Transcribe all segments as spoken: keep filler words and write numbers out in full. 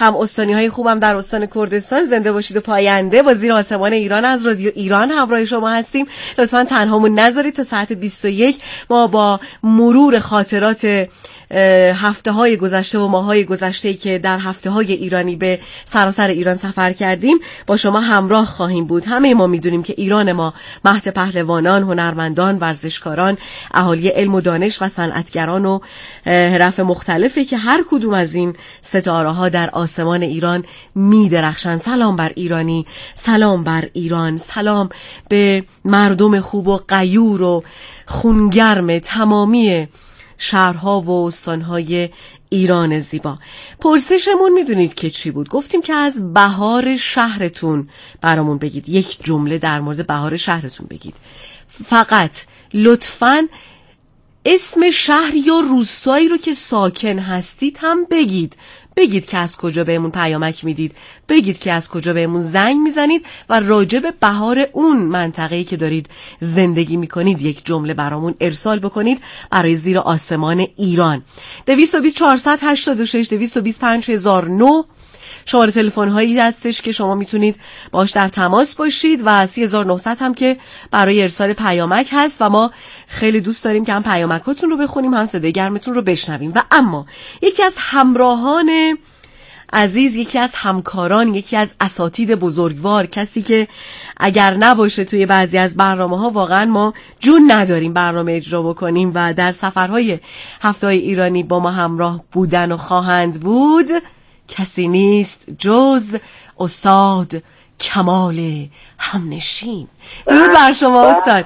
هم استانی های خوبم در استان کردستان. زنده باشید و پاینده. با زیر آسمان ایران از رادیو ایران همراه شما هستیم. لطفاً تنهامون نذارید تا ساعت بیست و یک ما با مرور خاطرات هفته های گذشته و ماه های گذشته که در هفته های ایرانی به سراسر ایران سفر کردیم با شما همراه خواهیم بود. همه ما میدونیم که ایران ما مهد پهلوانان، هنرمندان، ورزشکاران، اهالی علم و دانش و صنعتگران و حرف مختلفی که هر کدوم از این ستاره ها در آسمان ایران میدرخشن. سلام بر ایرانی، سلام بر ایران، سلام به مردم خوب و غیور و خونگرم تمامی شهرها و استانهای ایران زیبا. پرسشمون میدونید که چی بود؟ گفتیم که از بهار شهرتون برامون بگید، یک جمله در مورد بهار شهرتون بگید. فقط لطفاً اسم شهر یا روستایی رو که ساکن هستید هم بگید. بگید که از کجا بهمون پیامک میدید، بگید که از کجا بهمون زنگ میزنید و راجع به بهار اون منطقه‌ای که دارید زندگی میکنید یک جمله برامون ارسال بکنید برای زیر آسمان ایران. دویست و بیست چهارصد هشتاد و شش دویست و بیست پنج هزار و نه شماره تلفن هایی هستش که شما میتونید باش در تماس باشید و سی هزار و نهصد هم که برای ارسال پیامک هست و ما خیلی دوست داریم که هم پیامکاتون رو بخونیم هم صدای گرمتون رو بشنویم. و اما یکی از همراهان عزیز، یکی از همکاران، یکی از اساتید بزرگوار، کسی که اگر نباشه توی بعضی از برنامه ها واقعا ما جون نداریم برنامه اجرا بکنیم و در سفرهای هفته‌های ایرانی با ما همراه بودن و خواهند بود، کسی نیست جز استاد کمال همنشین. درود بر شما استاد.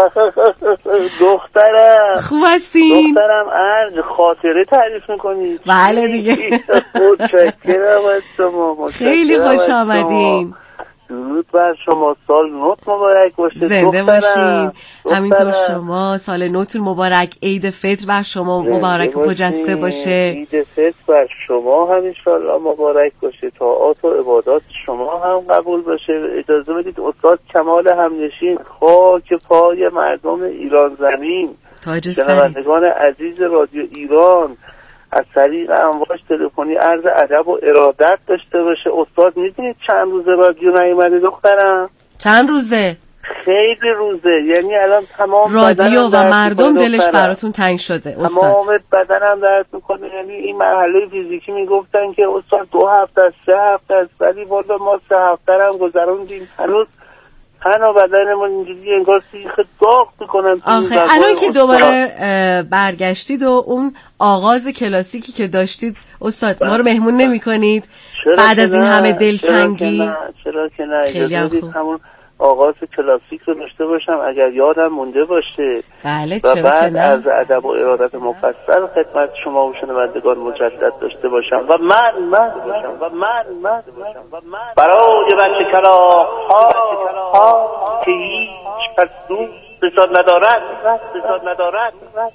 دخترم خوب هستین؟ دخترم ارج خاطره تعریف میکنید؟ بله دیگه. متشکرم از شما. خیلی خوش آمدین. درود بر شما، سال نوت مبارک باشه. زنده باشین. همینطور شما، سال نوتون مبارک. عید فطر بر شما مبارک و خجسته باشه. عید فطر بر شما هم انشالله مبارک باشه. طاعات و عبادات شما هم قبول باشه. اجازه بدید استاد کمال همنشین، خاک پای مردم ایران زمین، تاج سرت، شنوندگان عزیز رادیو ایران، از طریق امواج تلفنی عرض ادب و ارادت داشته باشه. استاد میدونید چند روزه رادیو نیومده دخترم؟ چند روزه؟ خیلی روزه، یعنی الان تمام رادیو و مردم دلش براتون تنگ شده استاد. تمام بدنم درد میکنه. یعنی این مرحله فیزیکی میگفتن که استاد دو هفته است، سه هفته است، ولی والا ما سه هفته هم گذروندیم، هنوز تن و بدنمون اینجوری انگار سیخ داغ میکنن. آخه الان که دوباره برگشتید و اون آغاز کلاسیکی که داشتید استاد ما رو مهمون نمی کنید بعد از این همه دلتنگی؟ چرا که نه، خیلی هم خوب. همون آغاز کلاسیک رو داشته باشم اگر یادم مونده باشه. بله و چرا بعد که نه؟ از ادب و ارادت مفصل خدمت شما و شنوندگان مجدد داشته باشم و من من باشم و من من باشم و من برای بچه کلاغ ها که هیچ کس دوستشان ندارد ندارد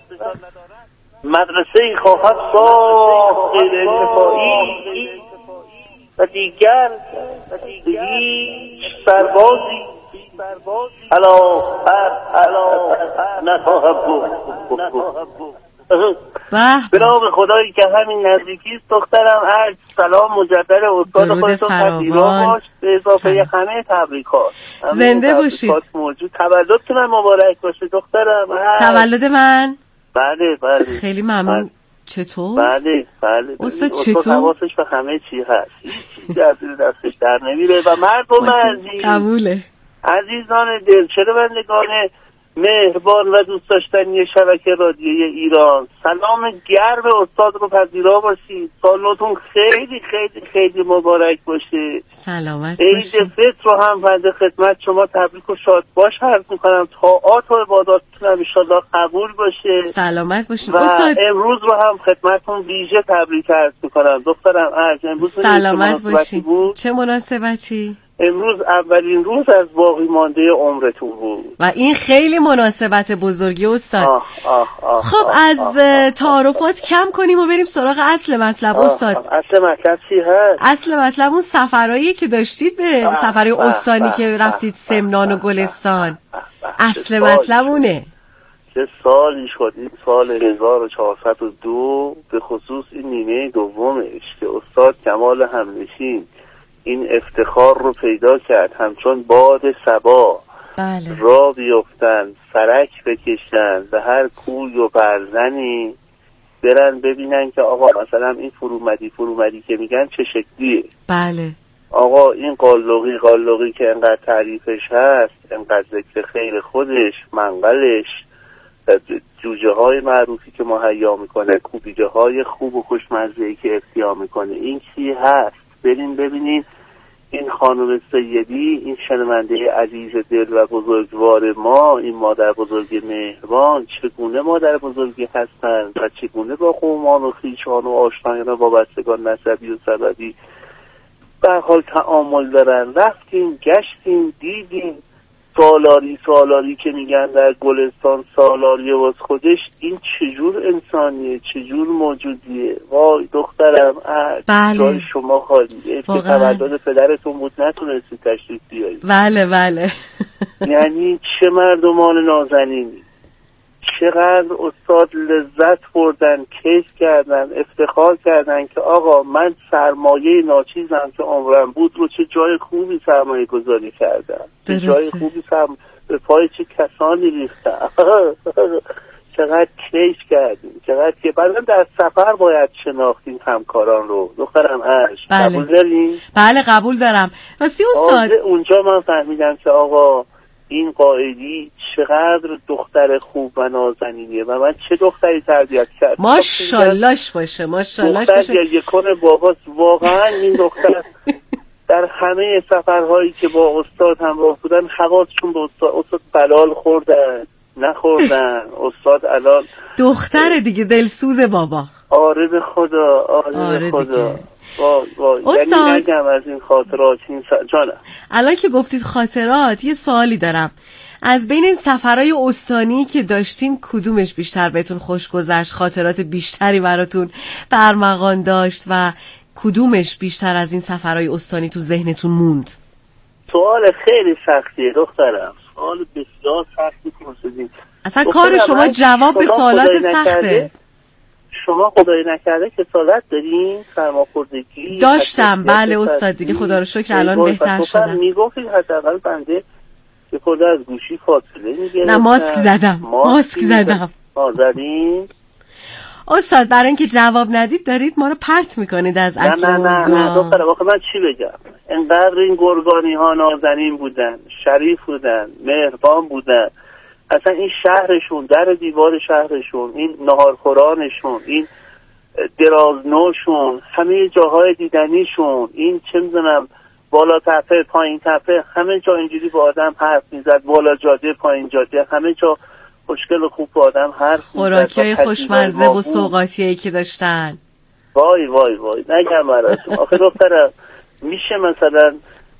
مدرسه ای خواهد ساخت غیر انتفاعی و دیگر هیچ سربازی الا الا نخواهد بود. به نام خدایی که همین نزدیکی است دخترم، عرض سلام مجدد استاد خودتون پذیرا باش به اضافه همه تبریکات. زنده باشید. موجود تولدتون مبارک باشه دخترم. تولد من؟ بله بله. خیلی ممنون. چطور؟ بله بله. استاد چطور؟ حواسش به همه چی هست، چیزی از دستش در نمیره. و مردم عزیز، قبوله. عزیزان دل، چنوندگان مهربان و دوست داشتنی شبکه رادیویی ایران، سلام گرم استاد رو پذیرا باشید. سالتون خیلی خیلی خیلی مبارک باشه. سلامت عید باشید. عید فطر رو هم بنده خدمت شما تبریک و شاد باش عرض میکنم. طاعات و عباداتتون هم انشالله قبول باشه. سلامت باشید. و استاد امروز رو هم خدمتتون ویژه تبریک عرض میکنم. دخترم عرض امروز سلامت باشید. چه مناسبتی؟ امروز اولین روز از باقی مانده عمرتون بود و این خیلی مناسبت بزرگی استاد. آه آه آه خب آه از آه آه تعارفات کم کنیم و بریم سراغ اصل مطلب. استاد اصل مطلب چی هست؟ اصل مطلب اون سفرهایی که داشتید به سفرهای استانی که رفتید سمنان و گلستان. اصل مطلب اونه. چه سالی شد، این سال هزار و چهارصد و دو، به خصوص این نیمه دومش که استاد کمال همنشین این افتخار رو پیدا کرد همچون باد صبا بله. را بیفتن، سرک بکشن به هر کوی و برزنی، برن ببینن که آقا مثلا این فرومدی فرومدی که میگن چه شکلیه. بله. آقا این قالقی قالقی که انقدر تعریفش هست، انقدر ذکر خیر خودش، منقلش، جوجه های معروفی که مهیا میکنه، کوبیجه های خوب و خوشمزه‌ای که افتیا میکنه، این چی هست؟ بریم ببینین این خانم سیدی، این شنونده عزیز دل و بزرگوار ما، این مادر بزرگ مهربان، چگونه مادر بزرگی هستند و چگونه با قومان و خویشان و آشنایان و وابستگان نسبی و سببی به حال تعامل دارن. رفتیم گشتیم دیدیم سالاری سالاری که میگن در گلستان سالاری واس خودش، این چجور انسانیه، چجور موجودیه. وای دخترم بله. جای شما خالیه که تولد پدرتون بود نتونستی تشریف بیایی. بله بله. یعنی چه مردمان نازنینی، چقدر استاد لذت بردن، کیف کردن، افتخار کردن که آقا من سرمایه ناچیزم که عمرم بود رو چه جای خوبی سرمایه گذاری کردم، چه جای خوبی سرم... به پای چه کسانی ریختم. چقدر کیف کردیم، چقدر که بعدا در سفر باید شناختیم همکاران رو. دخترم اش بله. قبول داریم؟ بله قبول دارم. راستی استاد اونجا من فهمیدم که آقا این قائدی چقدر دختر خوب و نازنینیه و من چه دختری تربیت کردم. ماشاءاللهش باشه، ماشاءاللهش باشه. دختر گریه کنه باباست. واقعا این دختر در همه سفرهایی که با استاد همراه بودن حواسشون به استاد، استاد بلال خوردن نخوردن. استاد الان دختر دیگه دلسوز بابا. آره به خدا، آره, آره به خدا دیگه. وای وای. استاد یعنی نگم از این خاطرات این س... جانم الان که گفتید خاطرات، یه سوالی دارم. از بین این سفرهای استانی که داشتین کدومش بیشتر بهتون خوش گذشت، خاطرات بیشتری براتون برمغان داشت و کدومش بیشتر از این سفرهای استانی تو ذهنتون موند؟ سوال خیلی سختیه دخترم، سوال بسیار سختی پرسیدین. اصلا کار شما جواب به سوالات سخته. شما خدای نکرده کسالت دارین؟ سرماخوردگی داشتم. بله استاد دیگه خدا رو شکر الان بهتر شدم. میگفتید حداقل بنده که خورده از گوشی فاصله میگیرم. نه ماسک زدم ماسک زدم آزادین. استاد برای اینکه جواب ندید دارید ما رو پرت میکنید از اصل موضوع. نه نه نه دختر واقعا من چی بگم؟ انقدر این گرگانی ها نازنین بودن، شریف بودن، مهربان بودن. اصلا این شهرشون، در دیوار شهرشون، این ناهارخورانشون، این درازنوشون، همه جاهای دیدنیشون، این چه میدونم بالا تپه پایین تپه، همه جا اینجوری با آدم حرف میزد، بالا جاده پایین جاده، همه جا خوشگل و خوب با آدم حرف میزد. خوراکیای خوشمزه و سوغاتیایی که داشتن. وای وای وای نگم براتون. آخه دخترم میشه مثلا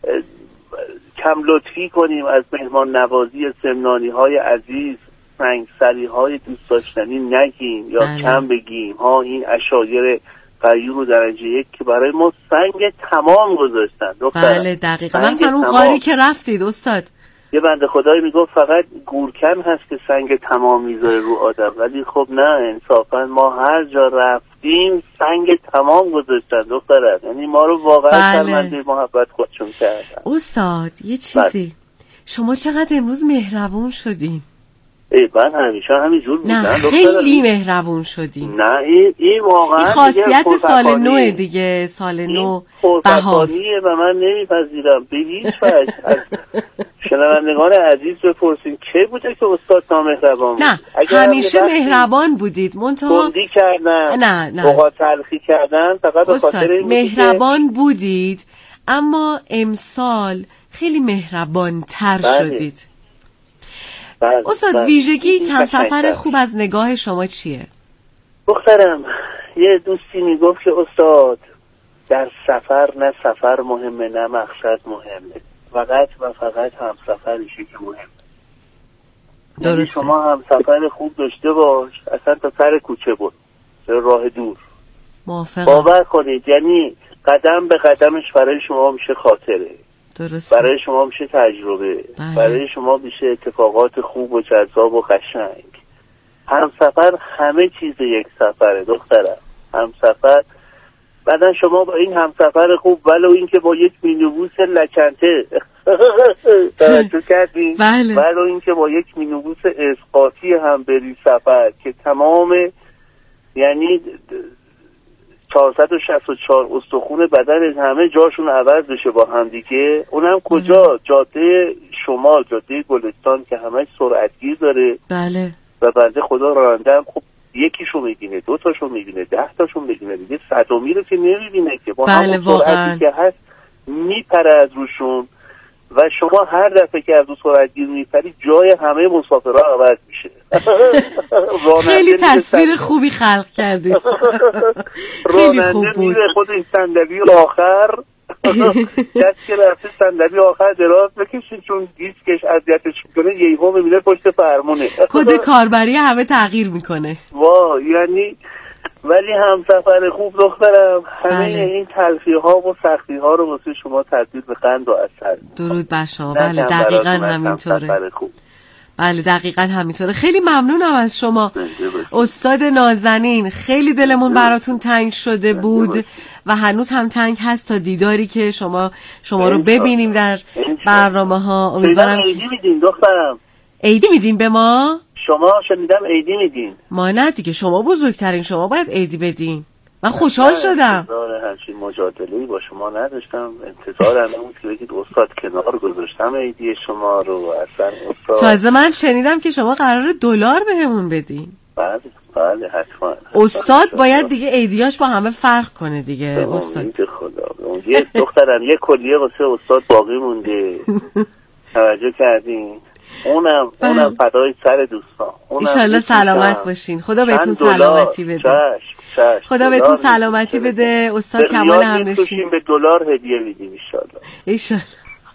کم لطفی کنیم از مهمان نوازی سمنانی های عزیز، سنگسری های دوست داشتنی نگیم یا بله. کم بگیم ها. این عشایر غیور و درجه یک که برای ما سنگ تمام گذاشتن دخترم. بله دقیقا. مثلا اون قاری که رفتید استاد، یه بنده خدایی میگفت فقط گورکن هست که سنگ تمام میذاره رو آدم، ولی خب نه، انصافا ما هر جا رفتیم سنگ تمام گذاشتن دخترم. یعنی ما رو واقعا شرمنده بله. محبت خودشون کردن. استاد یه چیزی بله. شما چقدر امروز مهربون شدین. ای من همیشه همینجور بودم. نه خیلی مهربون شدین. نه این این واقعا این خاصیت سال نو دیگه، سال نو بهار و من نمیپذیرم به هیچ وجه. از شنوندگان عزیز بپرسین کی بوده که استاد نامهربان بود؟ نه همیشه مهربان بودید. منتها گندی کردن، نه نه اوقات تلخی کردن، فقط به خاطر این مهربان بودید، اما امسال خیلی مهربان تر شدید. بله. استاد بله. ویژگی کم سفر خوب از نگاه شما چیه؟ دخترم یه دوستی میگفت که استاد در سفر نه سفر مهمه نه مقصد مهمه، فقط و فقط هم سفرشی که مهمه. درسته. شما هم سفر خوب داشته باش، اصلا تا سر کوچه بود، راه دور. موافقم. باور کنید یعنی قدم به قدمش برای شما میشه خاطره. درسته. برای شما میشه تجربه. بله. برای شما میشه اتفاقات خوب و جذاب و قشنگ. همسفر همه چیز یک سفره دخترم، همسفر. بعدن شما با این همسفر خوب ولو این که با یک مینیبوس لکنته توجه کردین، بله. ولو این که با یک مینیبوس اسقاطی هم بری سفر که تمام یعنی چهارصد و شصت و چهار استخون بدن همه جاشون عوض بشه با هم دیگه، اونم کجا؟ جاده شمال، جاده گلستان که همه سرعتگیر داره. بله. و بنده خدا راننده هم خب یکیشو میبینه، دو تاشو میبینه، ده تاشو میبینه، دیگه صدومی رو که نمیبینه که با بله همون سرعتی که هست میپره از روشون و شما هر دفعه که از اون سرعتگیر میپری جای همه مسافرها عوض میشه. خیلی تصویر خوبی خلق کردید. خیلی خوب بود. خود این صندلی آخر دست که رفته صندلی آخر دراز بکشید چون دیسکش اذیتش میکنه، یهو میبینه پشت فرمونه. کد کاربری همه تغییر میکنه. واه یعنی ولی همسفر خوب دخترم همه بله. این تلخی ها و سختی ها رو واسه شما تبدیل به قند و عسل. درود بر شما. بله دقیقاً همینطوره. بله دقیقاً همینطوره. خیلی ممنونم از شما استاد نازنین، خیلی دلمون براتون تنگ شده بود و هنوز هم تنگ هست تا دیداری که شما شما رو ببینیم در برنامه ها. امیدوارم عیدی میدین دخترم. عیدی میدین به ما؟ شما شنیدم عیدی میدین. ما نه دیگه، شما بزرگترین، شما باید عیدی بدین. من خوشحال شدم. انتظار همچین مجادله‌ای با شما نداشتم، انتظارم این بود که بگید استاد کنار گذاشتم عیدی شما رو. اصلا استاد تازه من شنیدم که شما قراره دلار بهمون بدین. بله بله حتما. استاد باید دیگه عیدیاش با همه فرق کنه دیگه استاد. خدا یه دخترم یه کلیه واسه استاد باقی مونده. توجه کردین؟ اونم اونم فدای سر دوستان. ایشالله سلامت باشین. خدا بهتون سلامتی بده. چشم چشم. خدا بهتون سلامتی بده. استاد کمال همنشین به دلار هدیه میدیم ایشالله. ایشالله.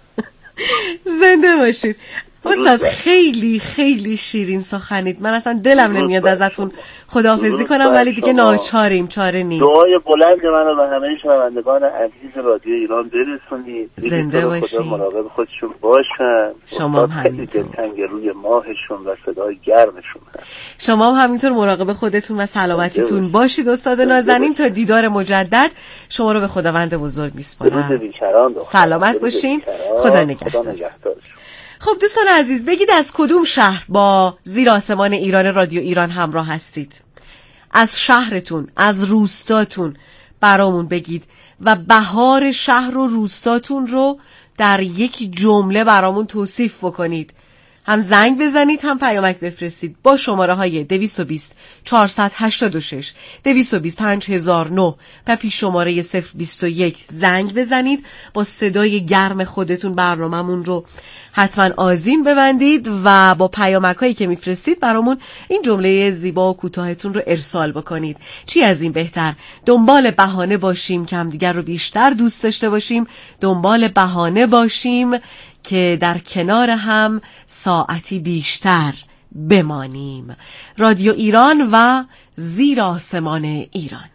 زنده باشید. استاد خیلی خیلی شیرین سخنید. من اصلا دلم نمیاد ازتون خداحافظی کنم ولی دیگه ناچاریم، چاره نیست. دعای بلند منو به همه شنوندگان عزیز رادیو ایران برسونید. زنده باشید. مراقب خودشون باشن. شما هم همینطور. دلتنگ روی ماهشون و صدای گرمشون هست. شما هم همینطور مراقب خودتون و سلامتیتون باشید استاد نازنین. تا دیدار مجدد شما رو به خداوند بزرگ میسپارم. سلامت باشین. خدا نگهدار. خب دوستان عزیز، بگید از کدوم شهر با زیر آسمان ایران رادیو ایران همراه هستید؟ از شهرتون، از روستاتون برامون بگید و بهار شهر و روستاتون رو در یک جمله برامون توصیف بکنید. هم زنگ بزنید هم پیامک بفرستید با شماره های دویست و بیست چهارصد و هشتاد و شش دویست و بیست پنج هزار و نه و پیش شماره صفر بیست و یک زنگ بزنید. با صدای گرم خودتون برنامه‌مون رو حتما آذین ببندید و با پیامک هایی که میفرستید برامون این جمله زیبا و کوتاهتون رو ارسال بکنید. چی از این بهتر؟ دنبال بهانه باشیم که همدیگر رو بیشتر دوست داشته باشیم، دنبال بهانه باشیم که در کنار هم ساعتی بیشتر بمانیم. رادیو ایران و زیر آسمان ایران.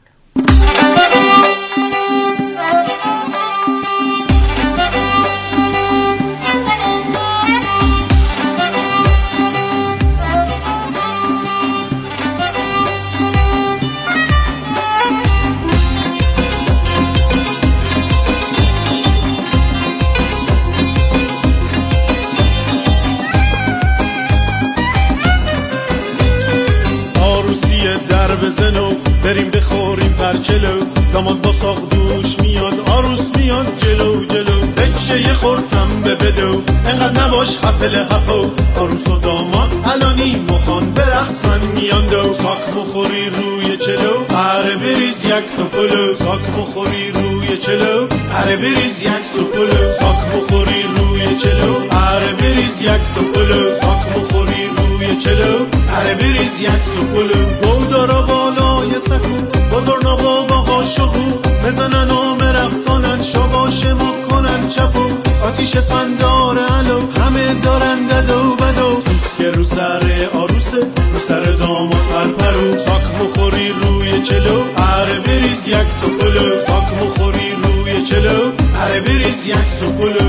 بزنو بریم بخوریم پرچلو، داماد با ساق دوش میاد، عروس میاد جلو جلو، بچه یه خورتم به بدو، انقدر نباش حپل حپو، عروس و داماد الانی مخان برخصن میان دو، ساک مخوری روی چلو، اره بریز یک تو پلو، ساک مخوری روی چلو، اره بریز یک تو پلو، ساک مخوری روی چلو، اره بریز یک تو پلو، ساک مخوری روی چلو، اره بریز یک تو پلو، گودارا بالای سکو، بزرگ نقا با قاشقو، بزنن و مرقصانن، شباش ما کنن چپو، آتیش اسفندار علو، همه دارن ددو بدو، سوسکه رو سر آروسه، رو سر داماد پرپرو، ساک مخوری روی چلو، اره بریز یک تو پلو، ساک مخوری روی چلو، اره بریز یک تو پلو.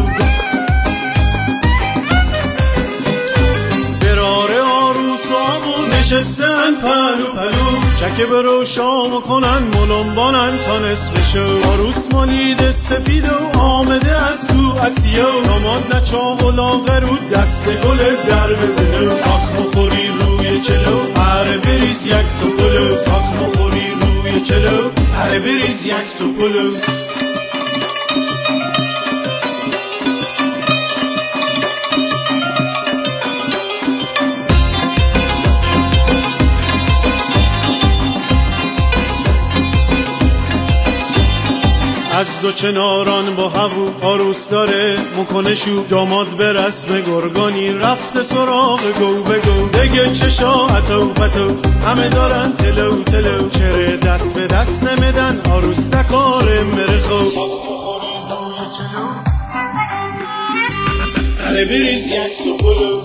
براره آروسامون نشسته پلو پلو چکه برو شام کنن ملنبانن تا نصف شو عروس مالید سفید و آمده از تو اسیا داماد نچاق و لاغرو دست گل در بزنو ساک مخوری روی چلو هر بریز یک تو پلو ساک مخوری روی چلو هر بریز یک تو پلو از دو چناران با هوو عروس داره مکنه شو داماد به رسم گرگانی رفته سراغ گو بگو دیگه چشا اتو پتو همه دارن تلو تلو چره دست به دست نمیدن عروس دکاره مرخو هره بریز یک تو پلو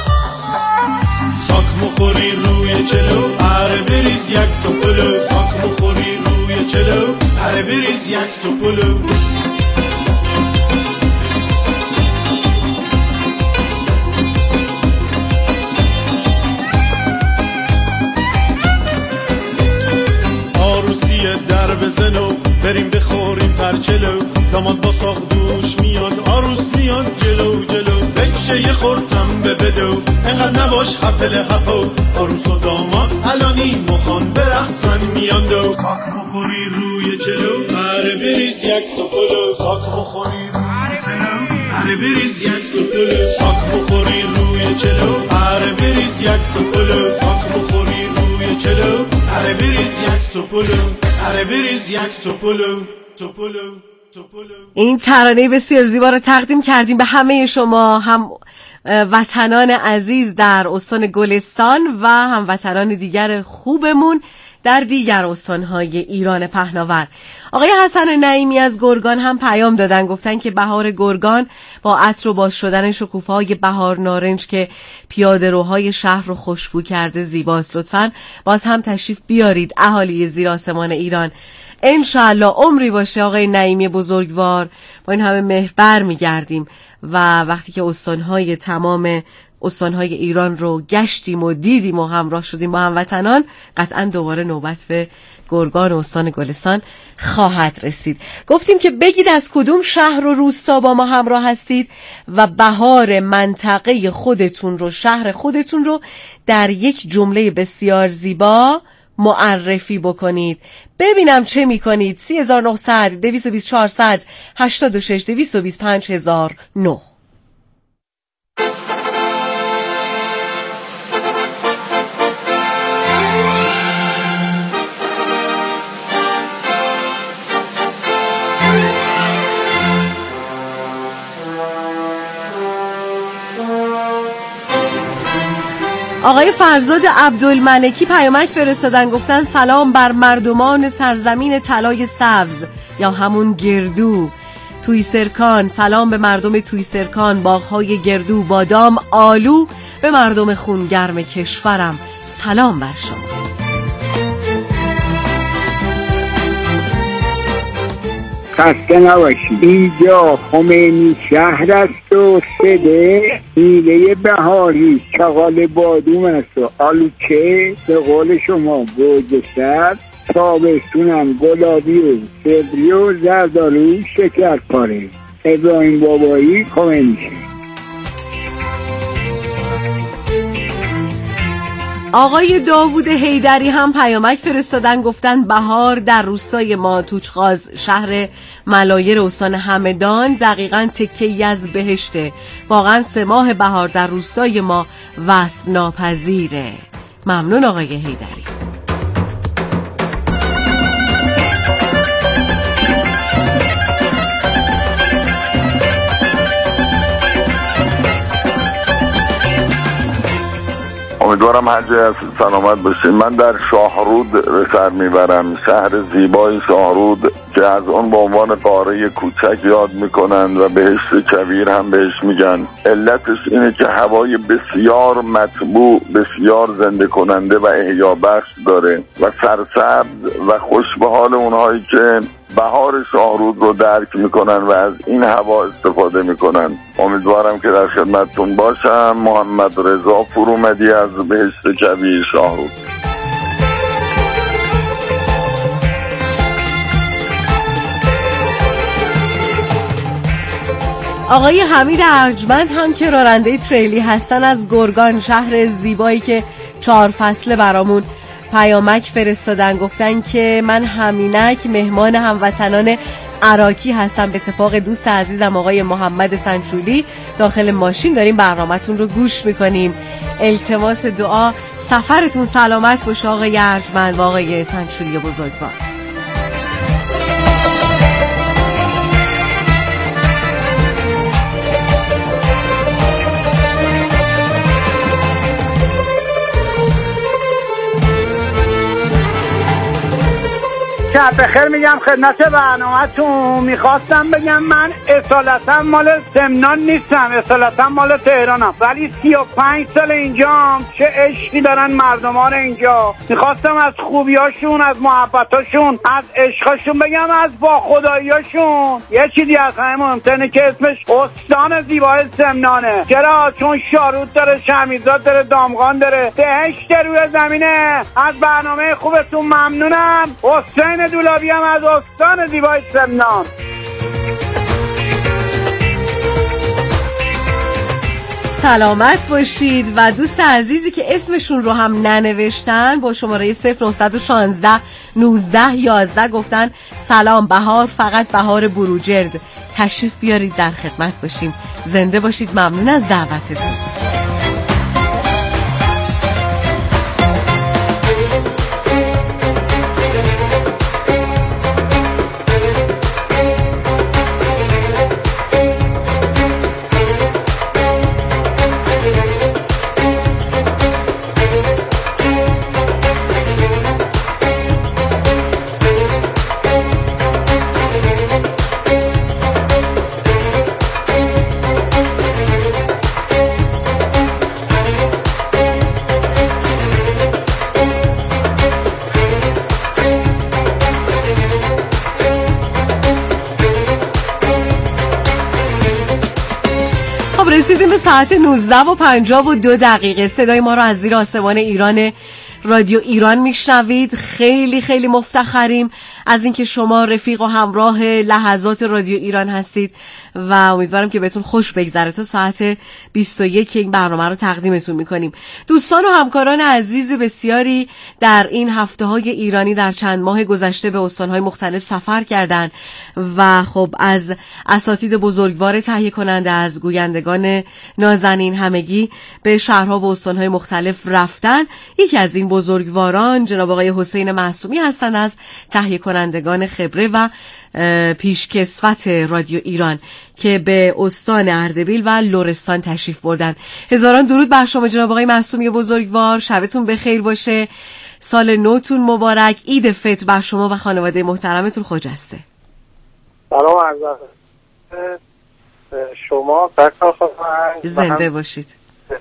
ساک مخوری روی چلو هره بریز یک تو پلو ساک مخوری روی چلو هره بریز یک تو پلو عروسی در بزنو بریم بخوریم پرچلو داماد با ساق دوش میاد عروس میاد جلو جلو بکشه یه خورتم به بدو اینقدر نباش حپل حپو عروس و داماد الانی مخان برخصن میان دو ساک مخوری روی چلو هره بریز یک تو پلو ساک مخوری روی چلو هره بریز یک تو پلو ساک مخوری روی چلو هره بریز یک تو پلو ساک مخوری روی چلو هره بریز یک تو پلو هره بریز یک تو پلو تو پلو این ترانه بسیار زیبا رو تقدیم کردیم به همه شما، هم وطنان عزیز در استان گلستان و هم وطنان دیگر خوبمون در دیگر استانهای ایران پهناور. آقای حسن نعیمی از گرگان هم پیام دادن، گفتن که بهار گرگان با عطر و باز شدن شکوفه‌های بهار نارنج که پیاده‌روهای شهر رو خوشبو کرده زیباست. لطفاً باز هم تشریف بیارید اهالی زیر آسمان ایران. انشاءالله عمری باشه آقای نعیمی بزرگوار، با این همه مهر بر میگردیم و وقتی که استانهای تمام استانهای ایران رو گشتیم و دیدیم و همراه شدیم با هموطنان، قطعا دوباره نوبت به گرگان و استان گلستان خواهد رسید. گفتیم که بگید از کدوم شهر و روستا با ما همراه هستید و بهار منطقه خودتون رو، شهر خودتون رو در یک جمله بسیار زیبا معرفی بکنید. ببینم چه میکنید. سی هزار و نهصد دویست و بیست چهارصد هشتاد و شش دویست و بیست پنج هزار و نه. آقای فرزاد عبدالملکی پیامک فرستادن، گفتن سلام بر مردمان سرزمین طلای سبز یا همون گردو توی سرکان. سلام به مردم توی سرکان، باغ‌های گردو، بادام، آلو. به مردم خونگرم کشورم سلام بر شما. خسته نباشید. اینجا خمینی شهر است و سده میوه بهاری چغال بادوم است و آلوچه به قول شما گوجه سر، تابستونم گلابی و سبری و زردآلو شکرپاره. ابراهیم بابایی خمینی شهر. آقای داوود حیدری هم پیامک فرستادن، گفتن بهار در روستای ما توچخاز شهر ملایر استان همدان دقیقاً تکه‌ای از بهشته. واقعاً سه ماه بهار در روستای ما وصف ناپذیره. ممنون آقای حیدری. امیدوارم هر جای هستید سلامت باشید. من در شاهرود به سر میبرم، شهر زیبای شاهرود که از اون به عنوان قاره کوچک یاد میکنن و بهشت کویر هم بهش میگن. علتش اینه که هوای بسیار مطبوع، بسیار زنده کننده و احیا بخش داره و سرسبز و خوش به حال اونهایی که بهار شاهرود رو درک میکنن و از این هوا استفاده میکنن. امیدوارم که در خدمتتون باشم. محمد رضا فرومدی از بهشت کویر شاهرود. آقای حمید ارجمند هم که راننده تریلی هستن از گرگان، شهر زیبایی که چهار فصله برامون پیامک فرستادن. گفتن که من همینک مهمان هموطنان عراکی هستم. به اتفاق دوست عزیزم آقای محمد سنچولی داخل ماشین داریم برنامه‌تون رو گوش میکنیم. التماس دعا سفرتون سلامت باشه آقای ارجمند و آقای سنچولی بزرگوار. شب بخیر میگم خدمت برنامه‌تون. میخواستم بگم من اصالتا مال سمنان نیستم، اصالتا مال تهرانم، ولی سی و پنج سال اینجام. چه عشقی دارن مردمان اینجا. میخواستم از خوبیاشون، از محبتاشون، از عشقاشون بگم، از با خداییاشون. یه چیزی از همه مهمتره که اسمش استان زیبای سمنانه. چرا؟ چون شارود داره، شمیزاد داره، دامغان داره، بهشت روی زمینه. از برنامه خوبتون ممنونم. حسین دولابی هم از استان زیبای سمنان. سلامت باشید. و دوست عزیزی که اسمشون رو هم ننوشتن با شماره صفر نه یک شش نوزده یازده گفتن سلام بهار، فقط بهار بروجرد، تشریف بیارید در خدمت باشیم. زنده باشید. ممنون از دعوتتون. رسیدیم به ساعت نوزده و پنجاه و دو دقیقه. صدای ما رو از زیر آسمان ایران رادیو ایران میشنوید. خیلی خیلی مفتخریم از اینکه شما رفیق و همراه لحظات رادیو ایران هستید و امیدوارم که بهتون خوش بگذره. تا ساعت بیست و یک این برنامه رو تقدیمتون میکنیم. دوستان و همکاران عزیز بسیاری در این هفته های ایرانی در چند ماه گذشته به استانهای مختلف سفر کردند و خب از اساتید بزرگوار تهیه کننده، از گویندگان نازنین همگی به شهرها و استانهای مختلف رفتن. یکی از این بزرگواران جناب آقای حسین معصومی هستند از تهیه کنندگان خبره و پیشکسوت رادیو ایران که به استان اردبیل و لرستان تشریف بردن. هزاران درود بر شما جناب آقای معصومی بزرگوار. شبتون بخیر باشه. سال نوتون مبارک. عید فطر بر شما و خانواده محترمتون خجسته. سلام عرض شما سرکار خانم. زنده باشید.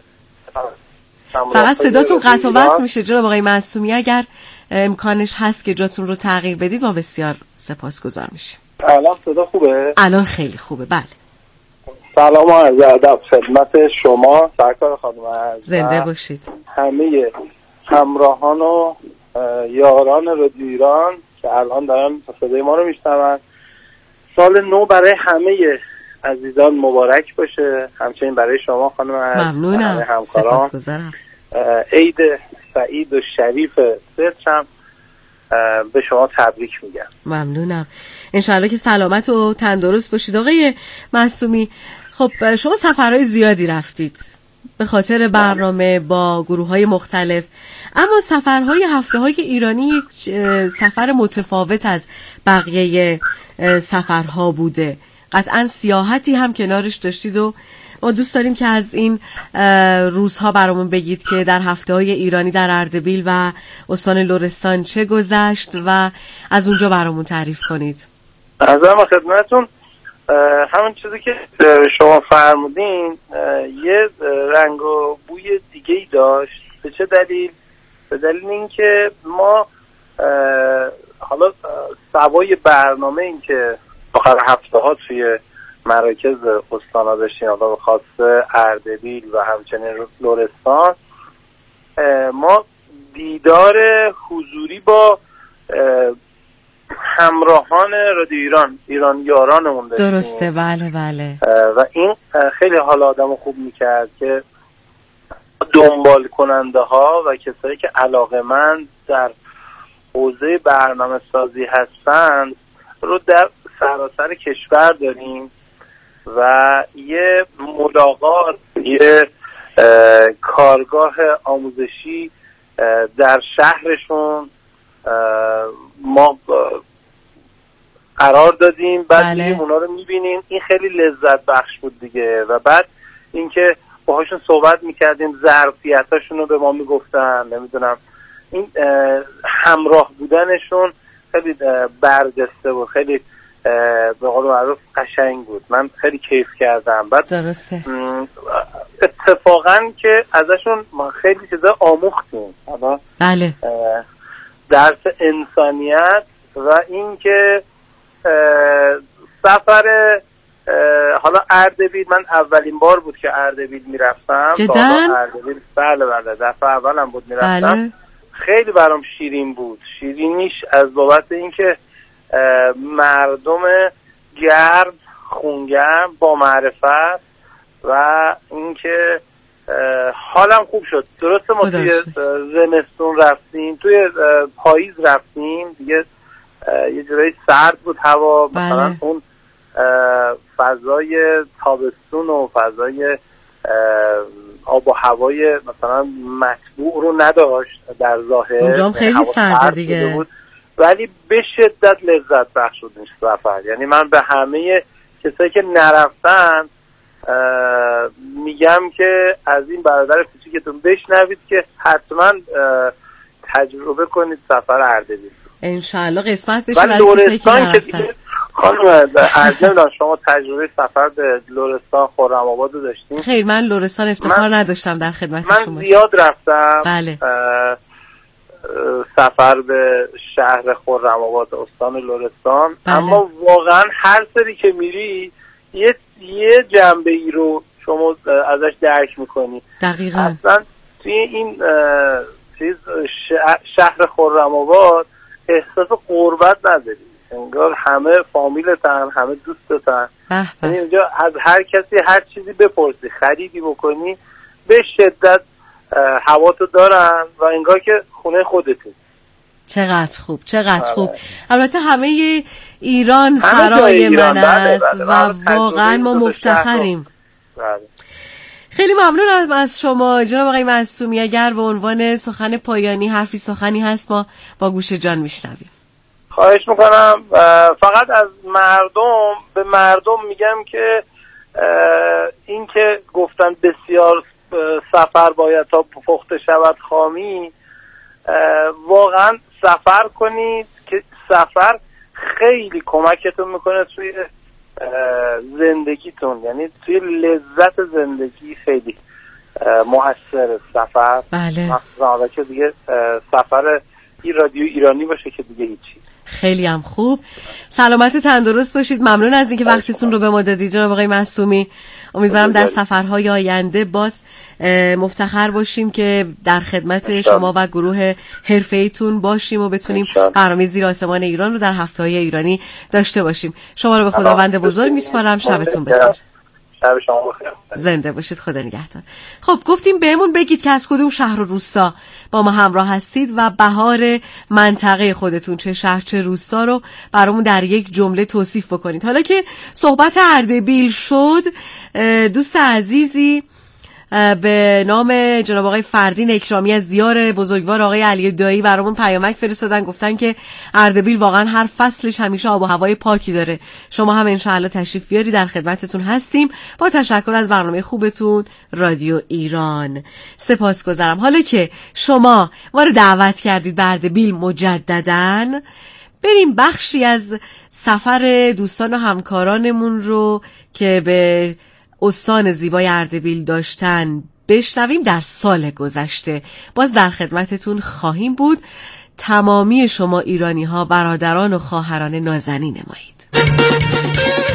فقط صداتون قطع و وصل میشه جناب آقای معصومی. اگر امکانش هست که جاتون رو تغییر بدید ما بسیار سپاسگزار میشیم. الان صدا خوبه؟ الان خیلی خوبه. بله. سلام و عرض ادب خدمت شما سرکار خانم. زنده باشید. همه همراهان و یاران رادیو ایران که الان دارن صدای ما رو میشنون، سال نو برای همه عزیزان مبارک باشه. همچنین برای شما خانم. ممنونم. سپاسگزارم. عید سعید و شریف فطرم به شما تبریک میگم. ممنونم. انشاءالله که سلامت و تندرست باشید. آقای معصومی، خب شما سفرهای زیادی رفتید به خاطر برنامه با گروه‌های مختلف، اما سفرهای هفته‌های ایرانی سفر متفاوت از بقیه سفرها بوده. قطعاً سیاحتی هم کنارش داشتید و ما دوست داریم که از این روزها برامون بگید که در هفته‌های ایرانی در اردبیل و استان لرستان چه گذشت و از اونجا برامون تعریف کنید. عرضم خدمتتون همون چیزی که شما فرمودین یه رنگ و بوی دیگه‌ای داشت. به چه دلیل؟ به دلیل اینکه ما حالا سوای برنامه این که آخر هفته ها توی مراکز استانا داشتیم، حالا به خاص اردبیل و همچنین لرستان، ما دیدار حضوری با همراهان رادیو ایران، ایران یارانمون داشتیم. درسته، بله بله. و این خیلی حال آدمو خوب میکرد که دنبال کننده ها و کسایی که علاقه‌مند در حوزه برنامه سازی هستند رو در سراسر کشور داریم و یه ملاقات، یه کارگاه آموزشی در شهرشون ما قرار دادیم. بعد بله. میریم اونا رو میبینیم، این خیلی لذت بخش بود دیگه. و بعد اینکه باهاشون صحبت میکردیم، ظرفیتاشون رو به ما میگفتن، نمیدونم این همراه بودنشون خیلی برجسته بود، خیلی به قول معروف قشنگ بود. من خیلی کیف کردم. بعد درسته. اتفاقا که ازشون ما خیلی چیزا آموختیم، بله، درس انسانیت و اینکه سفر حالا اردبیل، من اولین بار بود که اردبیل میرفتم. جدن؟ اردبیل بله بله دفعه اولم بود میرفتم. بله. خیلی برام شیرین بود. شیرینیش از بابت اینکه مردم گرد، خونگرم، با معرفت و اینکه حالم خوب شد. درسته ما توی زمستون رفتیم، توی پاییز رفتیم دیگه یه جورایی سرد بود هوا. بله. مثلا اون فضای تابستون و فضای آب و هوای مثلا مطبوع رو نداشت در ظاهر. اونجا خیلی سرده دیگه بود، ولی به شدت لذت بخش بود این سفر. یعنی من به همه کسایی که نرفتن میگم که از این برادر کوچیکتون بشنوید که حتما تجربه کنید سفر اردبیل. انشالله قسمت بشه برای کسایی که نرفتن. خانم عزیزم شما تجربه سفر به لرستان خرم‌آباد رو داشتین؟ خیر، من لرستان افتخار من نداشتم در خدمت شما. من زیاد رفتم. بله. سفر به شهر خرم‌آباد استان لرستان. بله. اما واقعا هر سری که میری یه یه جنبه ای رو شما ازش درک میکنی. دقیقاً. اصلا توی این چیز شهر خرم‌آباد احساس غربت نداری، انگار همه فامیلتن، همه دوستتن. یعنی اونجا از هر کسی هر چیزی بپرسی، خریدی بکنی، به شدت هوا تو دارن و انگار که خونه خودتی. چقدر خوب، چقدر آره. خوب. البته همه ایران سرای من است بله، بله. و واقعا ما مفتخریم. بله. خیلی ممنون از شما جناب آقای معصومی. اگر به عنوان سخن پایانی حرفی سخنی هست ما با گوش جان میشنویم. خواهش میکنم. فقط از مردم به مردم میگم که این که گفتن بسیار سفر باید تا پخته شود خامی، واقعا سفر کنید که سفر خیلی کمکتون میکنه توی زندگیتون، یعنی توی لذت زندگی خیلی مؤثر سفر. بله. مثلا که دیگه سفر این رادیو ایرانی باشه که دیگه هیچی. خیلی هم خوب. سلامت و تندرست باشید. ممنون از اینکه وقتتون رو به ما دادید جناب آقای معصومی. امیدوارم در سفرهای آینده باز مفتخر باشیم که در خدمت شما و گروه حرفه‌ایتون باشیم و بتونیم برنامه زیر آسمان ایران رو در هفته‌های ایرانی داشته باشیم. شما رو به خداوند بزرگ میسپارم. شبتون بخیر. شب شما بخیر. زنده باشید. خدا نگهدار. خب گفتیم بهمون بگید که از کدوم شهر و روستا با ما همراه هستید و بهار منطقه خودتون، چه شهر چه روستا رو برامون در یک جمله توصیف بکنید. حالا که صحبت اردبیل شد، دوست عزیزی به نام جناب آقای فردین اکرامی از دیار بزرگوار آقای علی دایی برامون پیامک فرستادن، گفتن که اردبیل واقعا هر فصلش همیشه آب و هوای پاکی داره. شما هم انشاءالله تشریف بیاری، در خدمتتون هستیم. با تشکر از برنامه خوبتون رادیو ایران. سپاسگزارم. حالا که شما ما رو دعوت کردید به اردبیل مجدداً، بریم بخشی از سفر دوستان و همکارانمون رو که به استان زیبای اردبیل داشتن بشنویم در سال گذشته. باز در خدمتتون خواهیم بود. تمامی شما ایرانی ها برادران و خواهران نازنین مایید.